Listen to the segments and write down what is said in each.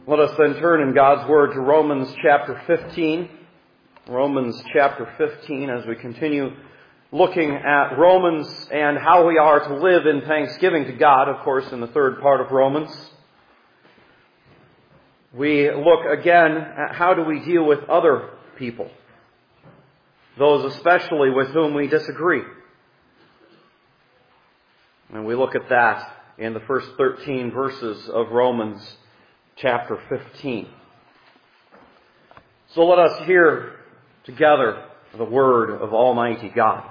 Let us then turn in God's Word to Romans chapter 15. Romans chapter 15 as we continue looking at Romans and how we are to live in thanksgiving to God, of course, in the third part of Romans. We look again at how do we deal with other people, those especially with whom we disagree. And we look at that in the first 13 verses of Romans chapter 15. So let us hear together the word of Almighty God.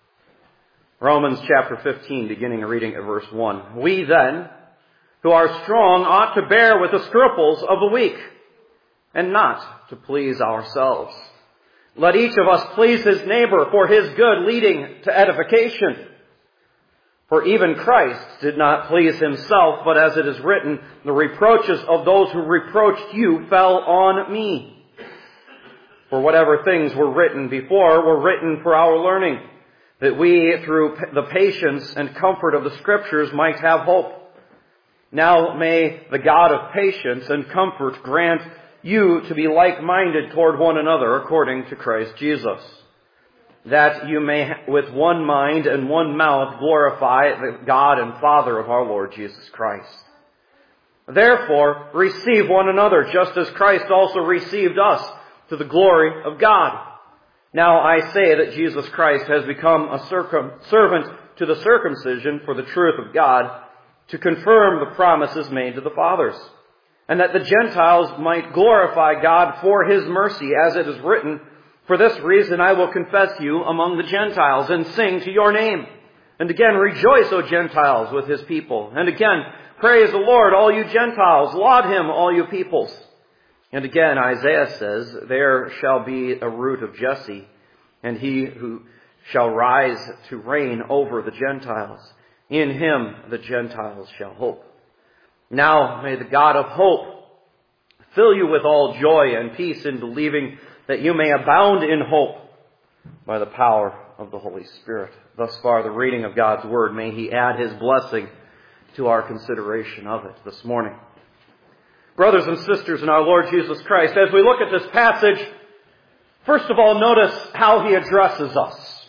Romans chapter 15, beginning reading at verse 1. We then, who are strong, ought to bear with the scruples of the weak, and not to please ourselves. Let each of us please his neighbor for his good, leading to edification. For even Christ did not please himself, but as it is written, the reproaches of those who reproached you fell on me. For whatever things were written before were written for our learning, that we, through the patience and comfort of the Scriptures, might have hope. Now may the God of patience and comfort grant you to be like-minded toward one another according to Christ Jesus, that you may with one mind and one mouth glorify the God and Father of our Lord Jesus Christ. Therefore, receive one another, just as Christ also received us, to the glory of God. Now I say that Jesus Christ has become a servant to the circumcision for the truth of God, to confirm the promises made to the fathers, and that the Gentiles might glorify God for His mercy, as it is written, for this reason I will confess you among the Gentiles and sing to your name. And again, rejoice, O Gentiles, with His people. And again, praise the Lord, all you Gentiles. Laud Him, all you peoples. And again, Isaiah says, there shall be a root of Jesse, and he who shall rise to reign over the Gentiles. In him the Gentiles shall hope. Now may the God of hope fill you with all joy and peace in believing, that you may abound in hope by the power of the Holy Spirit. Thus far the reading of God's Word. May He add His blessing to our consideration of it this morning. Brothers and sisters in our Lord Jesus Christ, as we look at this passage, first of all, notice how He addresses us.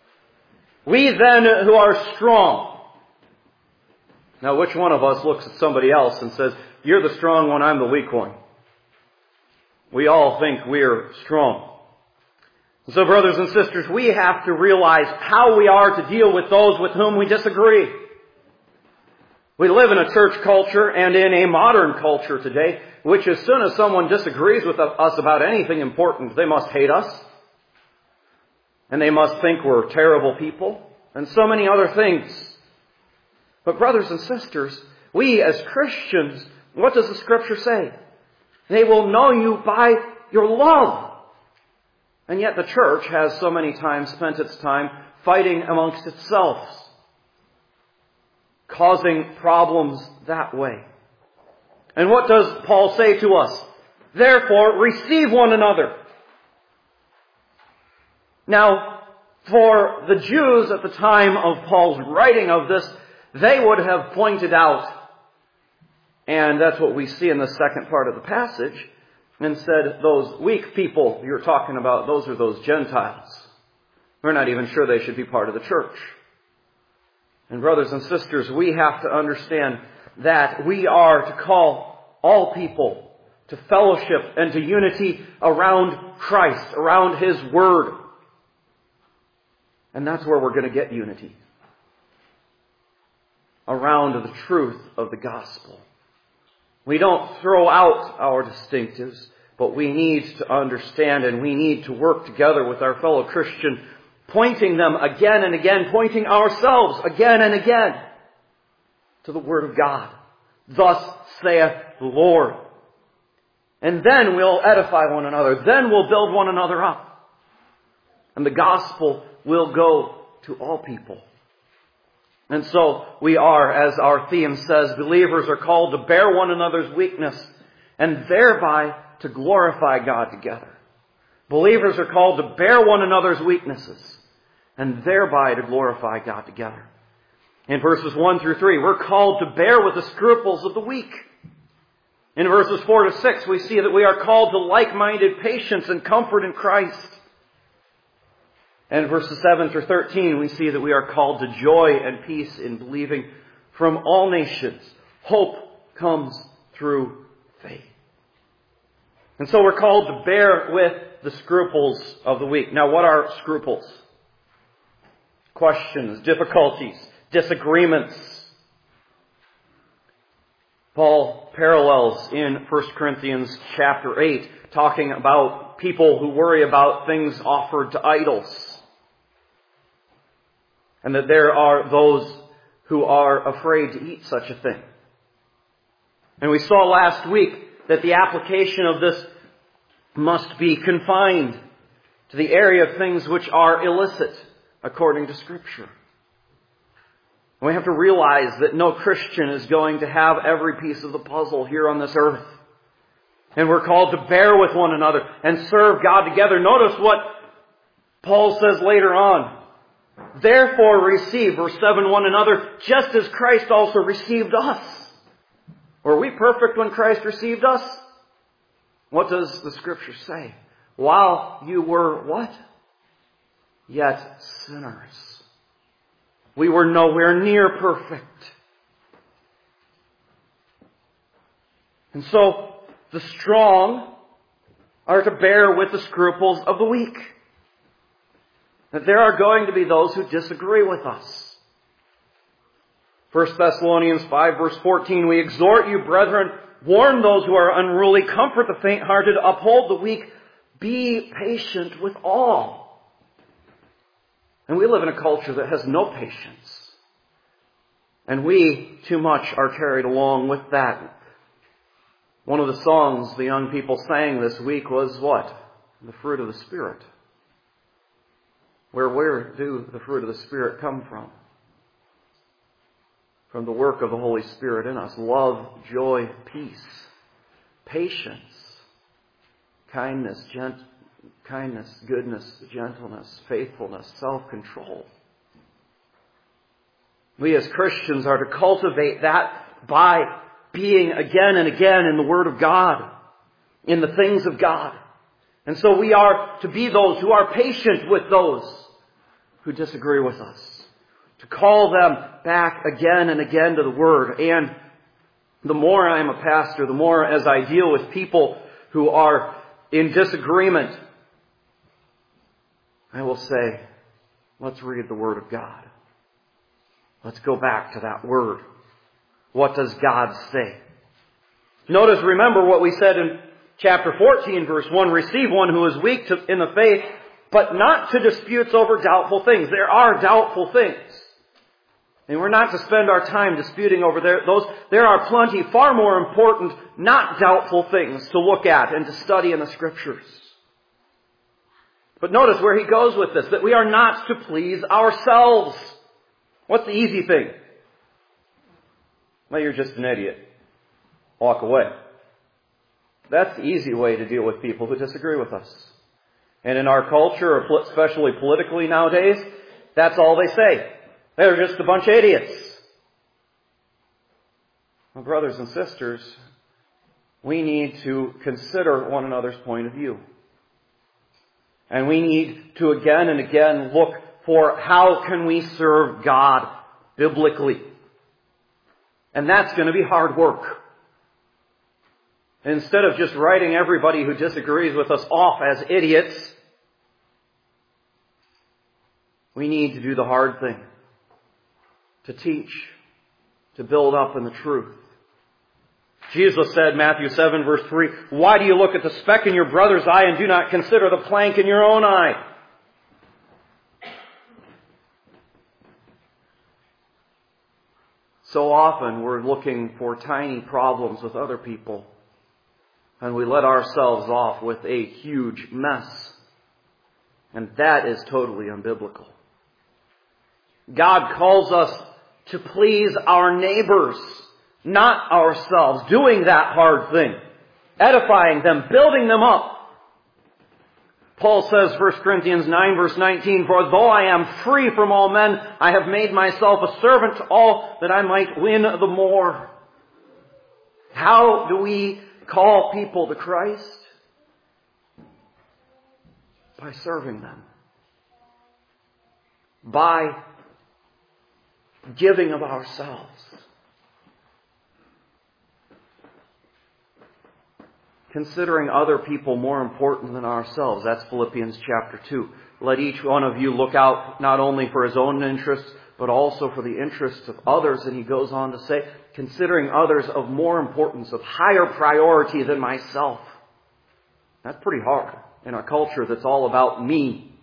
We then who are strong. Now, which one of us looks at somebody else and says, you're the strong one, I'm the weak one? We all think we're strong. So, brothers and sisters, we have to realize how we are to deal with those with whom we disagree. We live in a church culture and in a modern culture today, which as soon as someone disagrees with us about anything important, they must hate us. And they must think we're terrible people. And so many other things. But brothers and sisters, we as Christians, what does the Scripture say? They will know you by your love. And yet the church has so many times spent its time fighting amongst itself, causing problems that way. And what does Paul say to us? Therefore, receive one another. Now, for the Jews at the time of Paul's writing of this, they would have pointed out, and that's what we see in the second part of the passage, and said, those weak people you're talking about, those are those Gentiles. We're not even sure they should be part of the church. And brothers and sisters, we have to understand that we are to call all people to fellowship and to unity around Christ, around His Word. And that's where we're going to get unity. Around the truth of the gospel. We don't throw out our distinctives, but we need to understand and we need to work together with our fellow Christian, pointing them again and again, pointing ourselves again and again to the Word of God. Thus saith the Lord. And then we'll edify one another. Then we'll build one another up. And the gospel will go to all people. And so we are, as our theme says, believers are called to bear one another's weakness and thereby to glorify God together. Believers are called to bear one another's weaknesses and thereby to glorify God together. In verses 1 through 3, we're called to bear with the scruples of the weak. In verses 4 to 6, we see that we are called to like-minded patience and comfort in Christ. And verses 7 through 13, we see that we are called to joy and peace in believing from all nations. Hope comes through faith. And so we're called to bear with the scruples of the weak. Now, what are scruples? Questions, difficulties, disagreements. Paul parallels in 1 Corinthians chapter 8, talking about people who worry about things offered to idols. And that there are those who are afraid to eat such a thing. And we saw last week that the application of this must be confined to the area of things which are illicit according to Scripture. And we have to realize that no Christian is going to have every piece of the puzzle here on this earth. And we're called to bear with one another and serve God together. Notice what Paul says later on. Therefore receive, verse 7, one another, just as Christ also received us. Were we perfect when Christ received us? What does the Scripture say? While you were what? Yet sinners. We were nowhere near perfect. And so, the strong are to bear with the scruples of the weak. That there are going to be those who disagree with us. 1 Thessalonians 5 verse 14, we exhort you, brethren, warn those who are unruly, comfort the faint-hearted, uphold the weak, be patient with all. And we live in a culture that has no patience. And we, too much, are carried along with that. One of the songs the young people sang this week was what? The fruit of the Spirit. Where do the fruit of the Spirit come from? From the work of the Holy Spirit in us. Love, joy, peace, patience, kindness, goodness, gentleness, faithfulness, self-control. We as Christians are to cultivate that by being again and again in the Word of God, in the things of God. And so we are to be those who are patient with those who disagree with us. To call them back again and again to the Word. And the more I am a pastor, the more as I deal with people who are in disagreement, I will say, let's read the Word of God. Let's go back to that Word. What does God say? Notice, remember what we said in chapter 14, verse 1. Receive one who is weak in the faith, but not to disputes over doubtful things. There are doubtful things. And we're not to spend our time disputing over those. There are plenty far more important, not doubtful things to look at and to study in the Scriptures. But notice where he goes with this, that we are not to please ourselves. What's the easy thing? Well, you're just an idiot. Walk away. That's the easy way to deal with people who disagree with us. And in our culture, especially politically nowadays, that's all they say. They're just a bunch of idiots. Well, brothers and sisters, we need to consider one another's point of view. And we need to again and again look for how can we serve God biblically. And that's going to be hard work. Instead of just writing everybody who disagrees with us off as idiots, we need to do the hard thing. To teach, to build up in the truth. Jesus said, Matthew 7 verse 3, why do you look at the speck in your brother's eye and do not consider the plank in your own eye? So often we're looking for tiny problems with other people, and we let ourselves off with a huge mess. And that is totally unbiblical. God calls us to please our neighbors, not ourselves, doing that hard thing, edifying them, building them up. Paul says, 1 Corinthians 9 verse 19, for though I am free from all men, I have made myself a servant to all that I might win the more. How do we call people to Christ? By serving them. By giving of ourselves. Considering other people more important than ourselves. That's Philippians chapter 2. Let each one of you look out not only for his own interests, but also for the interests of others. And he goes on to say, considering others of more importance, of higher priority than myself. That's pretty hard in a culture that's all about me.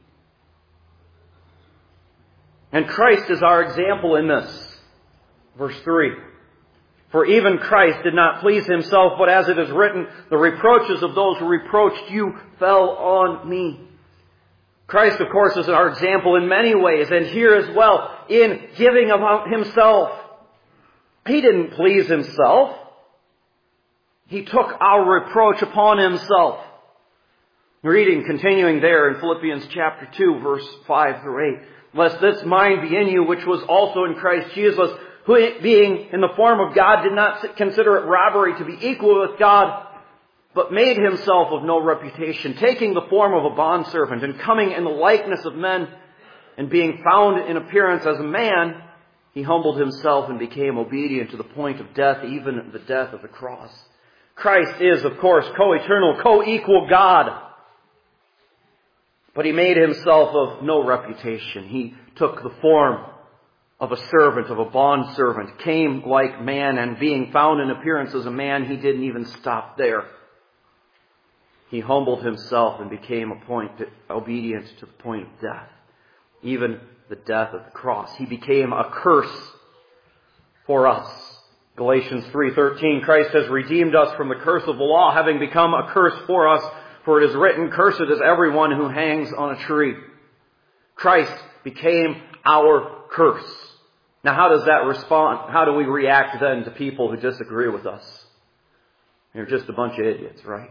And Christ is our example in this. Verse 3. For even Christ did not please himself, but as it is written, the reproaches of those who reproached you fell on me. Christ, of course, is our example in many ways, and here as well, in giving of himself. He didn't please himself. He took our reproach upon himself. Reading, continuing there in Philippians chapter 2, verse 5 through 8. Lest this mind be in you, which was also in Christ Jesus, who being in the form of God did not consider it robbery to be equal with God, but made himself of no reputation, taking the form of a bondservant, and coming in the likeness of men, and being found in appearance as a man, he humbled himself and became obedient to the point of death, even the death of the cross. Christ is, of course, co-eternal, co-equal God. But he made himself of no reputation. He took the form of a servant, of a bondservant, came like man, and being found in appearance as a man, he didn't even stop there. He humbled himself and became obedient to the point of death, even the death of the cross. He became a curse for us. Galatians 3:13, Christ has redeemed us from the curse of the law, having become a curse for us, for it is written, cursed is everyone who hangs on a tree. Christ became our curse. Now how does that respond? How do we react then to people who disagree with us? You're just a bunch of idiots, right?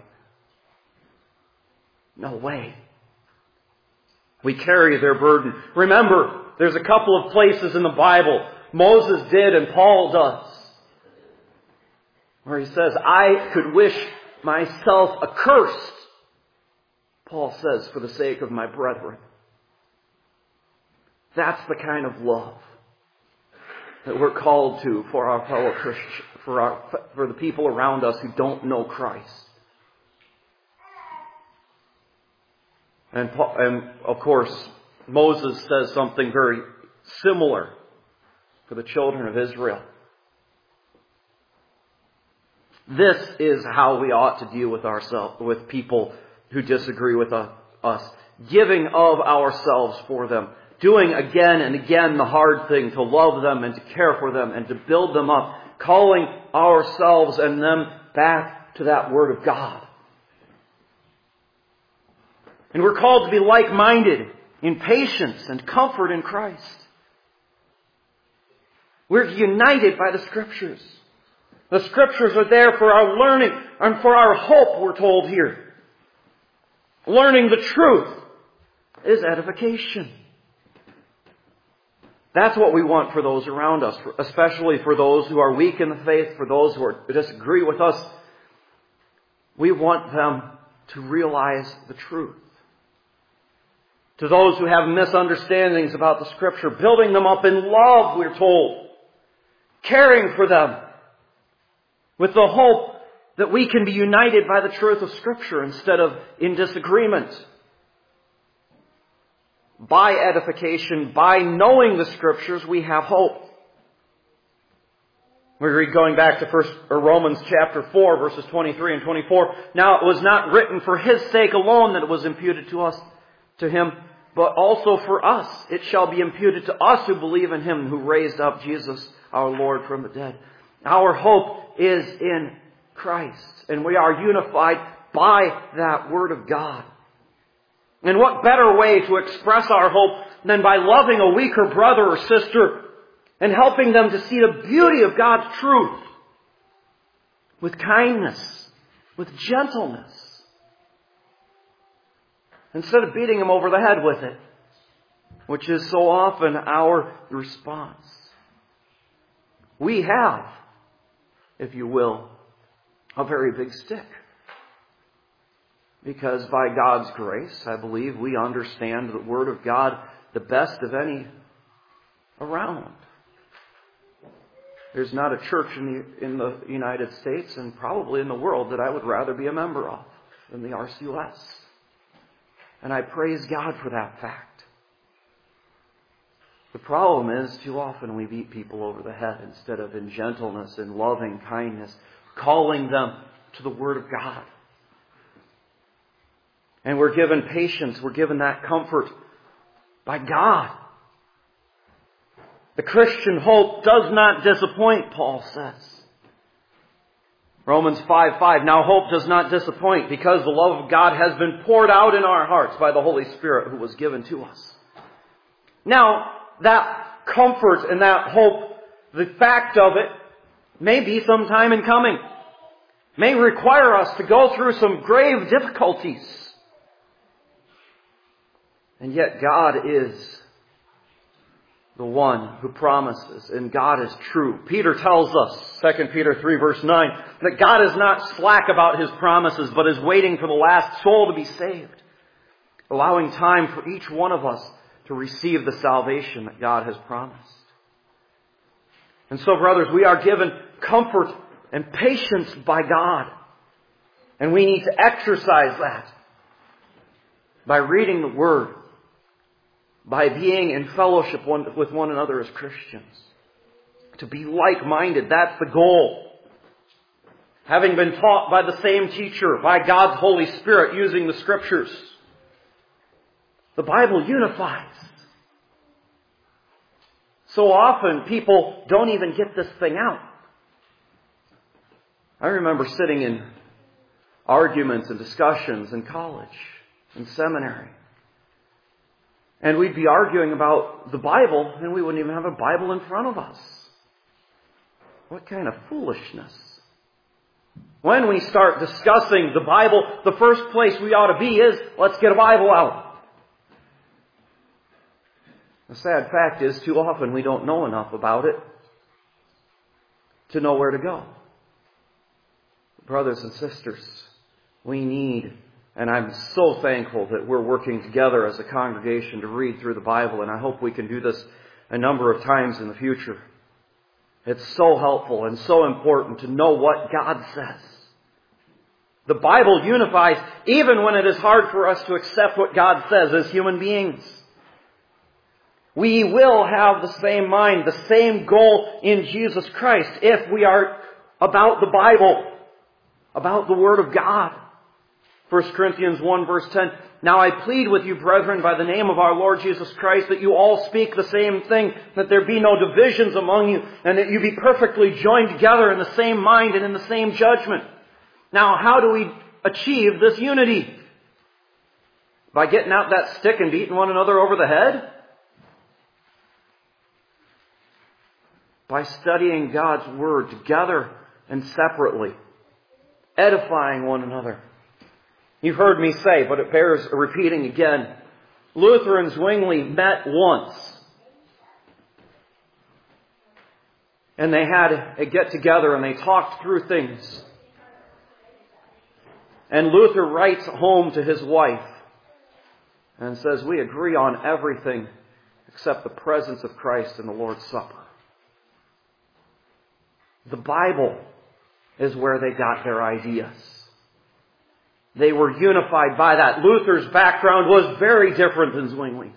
No way. We carry their burden. Remember, there's a couple of places in the Bible Moses did and Paul does, where he says, I could wish myself accursed, Paul says, for the sake of my brethren. That's the kind of love that we're called to for our fellow Christians, for the people around us who don't know Christ. And of course, Moses says something very similar for the children of Israel. This is how we ought to deal with people who disagree with us. Giving of ourselves for them. Doing again and again the hard thing, to love them and to care for them and to build them up. Calling ourselves and them back to that Word of God. And we're called to be like-minded in patience and comfort in Christ. We're united by the Scriptures. The Scriptures are there for our learning and for our hope, we're told here. Learning the truth is edification. That's what we want for those around us, especially for those who are weak in the faith, for those who disagree with us. We want them to realize the truth. To those who have misunderstandings about the Scripture, building them up in love, we're told. Caring for them with the hope that we can be united by the truth of Scripture instead of in disagreement. By edification, by knowing the Scriptures, we have hope. We read going back to Romans chapter 4, verses 23 and 24. Now it was not written for His sake alone that it was imputed to Him, but also for us. It shall be imputed to us who believe in Him who raised up Jesus our Lord from the dead. Our hope is in Christ, and we are unified by that Word of God. And what better way to express our hope than by loving a weaker brother or sister and helping them to see the beauty of God's truth with kindness, with gentleness, instead of beating them over the head with it, which is so often our response. We have, if you will, a very big stick. Because by God's grace, I believe we understand the Word of God the best of any around. There's not a church in the United States and probably in the world that I would rather be a member of than the RCOS. And I praise God for that fact. The problem is, too often we beat people over the head instead of in gentleness and loving kindness, calling them to the Word of God. And we're given patience, we're given that comfort by God. The Christian hope does not disappoint, Paul says. Romans 5:5, now hope does not disappoint because the love of God has been poured out in our hearts by the Holy Spirit who was given to us. Now, that comfort and that hope, the fact of it, may be some time in coming. May require us to go through some grave difficulties. And yet God is the one who promises, and God is true. Peter tells us, 2 Peter 3 verse 9, that God is not slack about His promises, but is waiting for the last soul to be saved, allowing time for each one of us to receive the salvation that God has promised. And so, brothers, we are given comfort and patience by God, and we need to exercise that by reading the Word, by being in fellowship with one another as Christians. To be like-minded, that's the goal. Having been taught by the same teacher, by God's Holy Spirit, using the Scriptures. The Bible unifies. So often people don't even get this thing out. I remember sitting in arguments and discussions in college, in seminary. And we'd be arguing about the Bible, and we wouldn't even have a Bible in front of us. What kind of foolishness. When we start discussing the Bible, the first place we ought to be is, let's get a Bible out. The sad fact is, too often we don't know enough about it to know where to go. Brothers and sisters, we need, and I'm so thankful that we're working together as a congregation to read through the Bible, and I hope we can do this a number of times in the future. It's so helpful and so important to know what God says. The Bible unifies even when it is hard for us to accept what God says as human beings. We will have the same mind, the same goal in Jesus Christ if we are about the Bible, about the Word of God. 1 Corinthians 1 verse 10, now I plead with you, brethren, by the name of our Lord Jesus Christ, that you all speak the same thing, that there be no divisions among you, and that you be perfectly joined together in the same mind and in the same judgment. Now, how do we achieve this unity? By getting out that stick and beating one another over the head? By studying God's Word together and separately, edifying one another. You've heard me say, but it bears repeating again. Luther and Zwingli met once. And they had a get-together and they talked through things. And Luther writes home to his wife and says, we agree on everything except the presence of Christ in the Lord's Supper. The Bible is where they got their ideas. They were unified by that. Luther's background was very different than Zwingli's.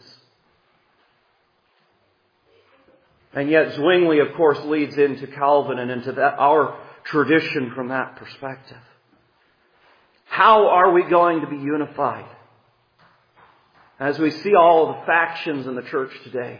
And yet Zwingli, of course, leads into Calvin and into our tradition from that perspective. How are we going to be unified? As we see all of the factions in the church today.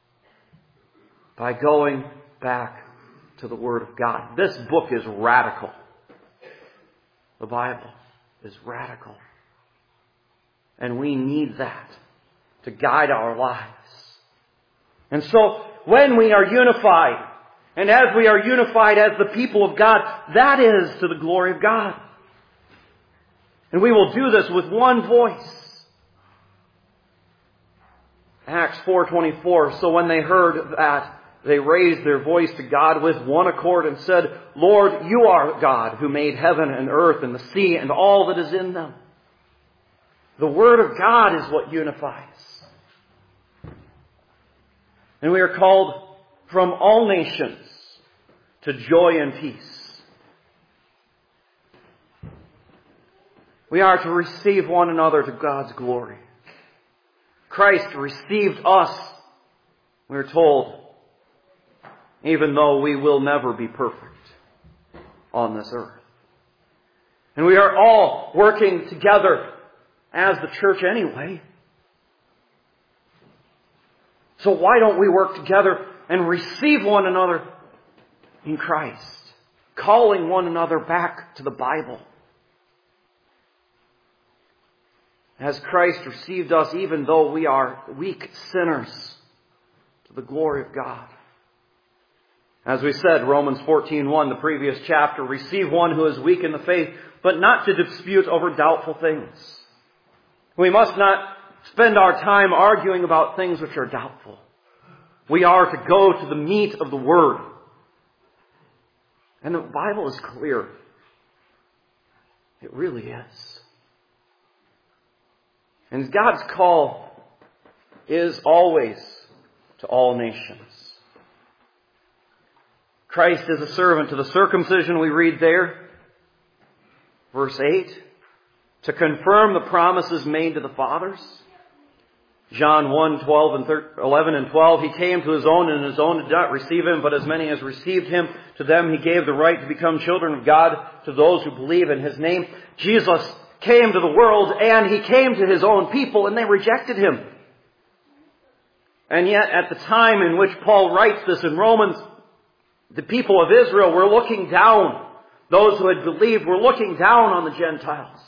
By going back to the Word of God. This book is radical. The Bible is radical. And we need that to guide our lives. And so, when we are unified, and as we are unified as the people of God, that is to the glory of God. And we will do this with one voice. Acts 4:24, so when they heard that, they raised their voice to God with one accord and said, Lord, you are God who made heaven and earth and the sea and all that is in them. The Word of God is what unifies. And we are called from all nations to joy and peace. We are to receive one another to God's glory. Christ received us, we're told, even though we will never be perfect on this earth. And we are all working together as the church anyway. So why don't we work together and receive one another in Christ, calling one another back to the Bible? As Christ received us, even though we are weak sinners, to the glory of God. As we said, Romans 14:1, the previous chapter, receive one who is weak in the faith, but not to dispute over doubtful things. We must not spend our time arguing about things which are doubtful. We are to go to the meat of the Word. And the Bible is clear. It really is. And God's call is always to all nations. Christ is a servant to the circumcision, we read there. Verse 8, to confirm the promises made to the fathers. John 1:11 and 12, he came to his own, and his own did not receive him, but as many as received him, to them he gave the right to become children of God, to those who believe in his name. Jesus came to the world, and he came to his own people, and they rejected him. And yet, at the time in which Paul writes this in Romans, the people of Israel were looking down. Those who had believed were looking down on the Gentiles.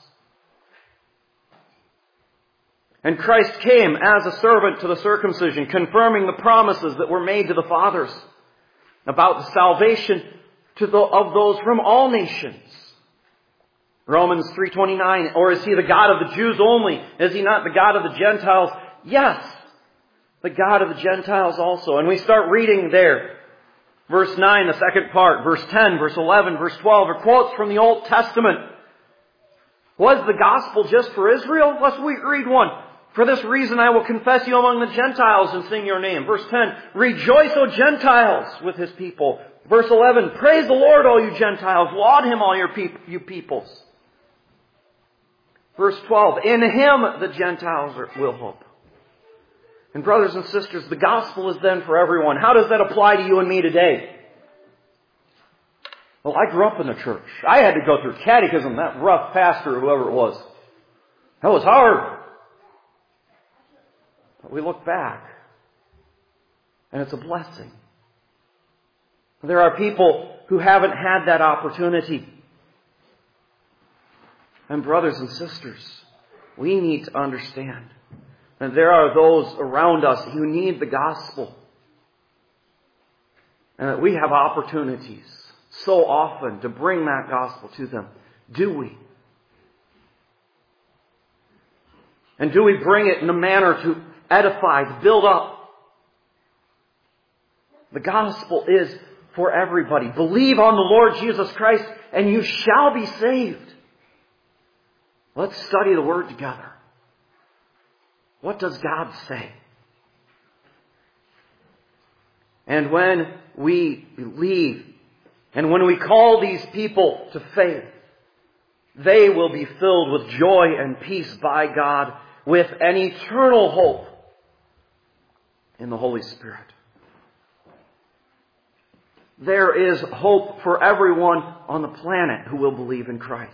And Christ came as a servant to the circumcision, confirming the promises that were made to the fathers about the salvation of those from all nations. Romans 3:29, or is he the God of the Jews only? Is he not the God of the Gentiles? Yes, the God of the Gentiles also. And we start reading there. Verse 9, the second part, verse 10, verse 11, verse 12 are quotes from the Old Testament. Was the gospel just for Israel? Let's read one. For this reason I will confess you among the Gentiles and sing your name. Verse 10, rejoice, O Gentiles, with his people. Verse 11, praise the Lord, all you Gentiles. Laud him, all you peoples. Verse 12, in him the Gentiles will hope. And brothers and sisters, the gospel is then for everyone. How does that apply to you and me today? Well, I grew up in the church. I had to go through catechism, that rough pastor or whoever it was. That was hard. But we look back, and it's a blessing. There are people who haven't had that opportunity. And brothers and sisters, we need to understand that there are those around us who need the gospel. And that we have opportunities so often to bring that gospel to them. Do we? And do we bring it in a manner to edify, to build up? The gospel is for everybody. Believe on the Lord Jesus Christ and you shall be saved. Let's study the Word together. What does God say? And when we believe, and when we call these people to faith, they will be filled with joy and peace by God, with an eternal hope in the Holy Spirit. There is hope for everyone on the planet who will believe in Christ.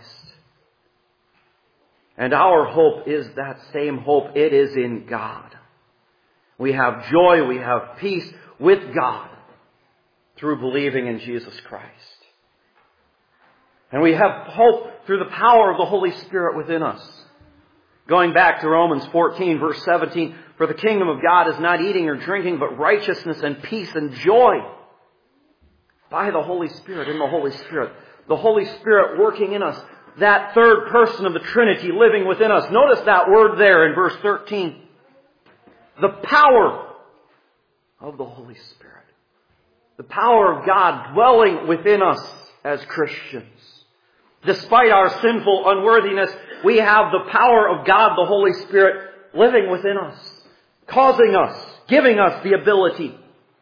And our hope is that same hope. It is in God. We have joy, we have peace with God through believing in Jesus Christ. And we have hope through the power of the Holy Spirit within us. Going back to Romans 14, verse 17, for the kingdom of God is not eating or drinking, but righteousness and peace and joy by the Holy Spirit, in the Holy Spirit. The Holy Spirit working in us. That third person of the Trinity living within us. Notice that word there in verse 13. The power of the Holy Spirit. The power of God dwelling within us as Christians. Despite our sinful unworthiness, we have the power of God, the Holy Spirit, living within us, causing us, giving us the ability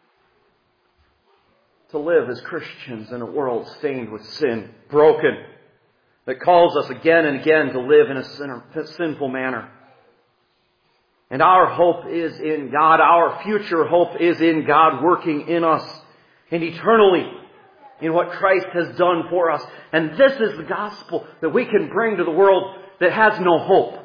to live as Christians in a world stained with sin, broken, that calls us again and again to live in a sinful manner. And our hope is in God. Our future hope is in God working in us and eternally in what Christ has done for us. And this is the gospel that we can bring to the world that has no hope.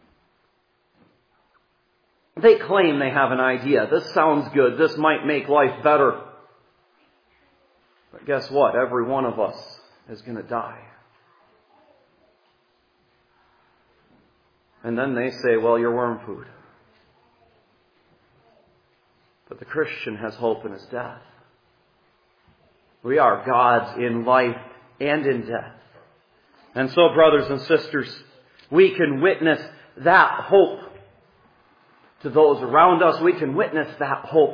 They claim they have an idea. This sounds good. This might make life better. But guess what? Every one of us is going to die. And then they say, well, you're worm food. But the Christian has hope in his death. We are God's in life and in death. And so, brothers and sisters, we can witness that hope to those around us. We can witness that hope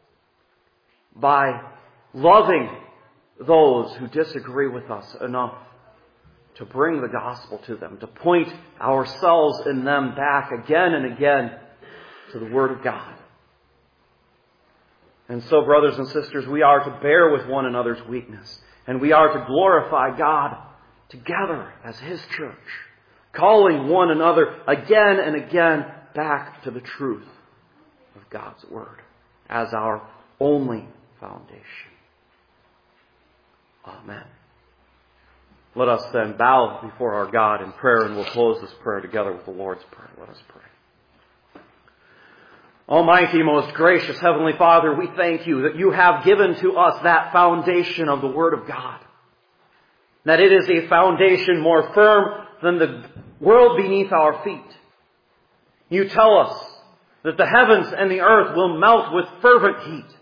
by loving those who disagree with us enough to bring the gospel to them, to point ourselves and them back again and again to the Word of God. And so, brothers and sisters, we are to bear with one another's weakness, and we are to glorify God together as His church, calling one another again and again back to the truth of God's Word as our only foundation. Amen. Let us then bow before our God in prayer, and we'll close this prayer together with the Lord's Prayer. Let us pray. Almighty, most gracious Heavenly Father, we thank you that you have given to us that foundation of the Word of God. That it is a foundation more firm than the world beneath our feet. You tell us that the heavens and the earth will melt with fervent heat.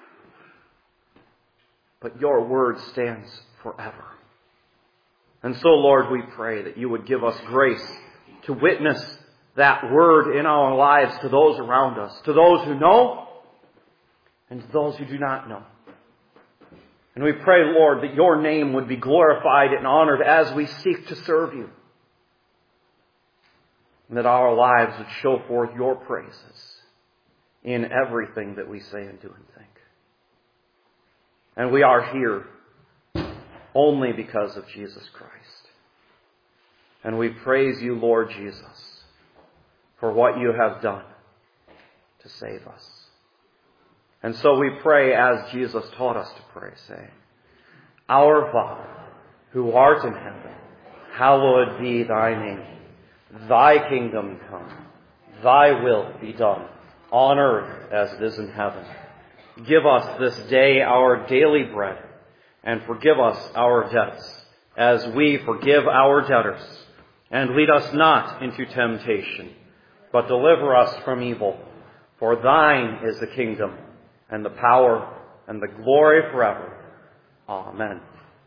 But your Word stands forever. And so, Lord, we pray that you would give us grace to witness that Word in our lives to those around us, to those who know and to those who do not know. And we pray, Lord, that your name would be glorified and honored as we seek to serve you. And that our lives would show forth your praises in everything that we say and do and think. And we are here only because of Jesus Christ. And we praise you, Lord Jesus, for what you have done to save us. And so we pray as Jesus taught us to pray, saying, Our Father, who art in heaven, hallowed be thy name. Thy kingdom come. Thy will be done, on earth as it is in heaven. Give us this day our daily bread, and forgive us our debts, as we forgive our debtors. And lead us not into temptation, but deliver us from evil. For thine is the kingdom, and the power, and the glory forever. Amen.